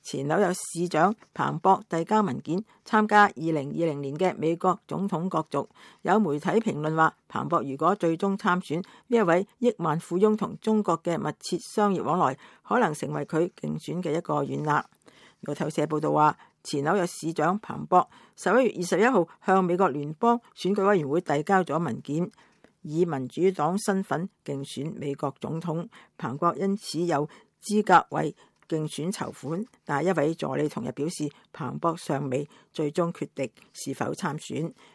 前紐約市長彭博遞交文件參加2020年嘅美國總統角逐。有媒體評論話，彭博如果最終參選，呢一位億萬富翁同中國嘅密切商業往來，可能成為佢競選嘅一個軟肋。路透社報道話，前紐約市長彭博11月21號向美國聯邦選舉委員會遞交咗文件，以民主黨身份競選美國總統。彭博因此有資格為競選籌款，但係一位助理同日表示，彭博尚未最終決定是否參選。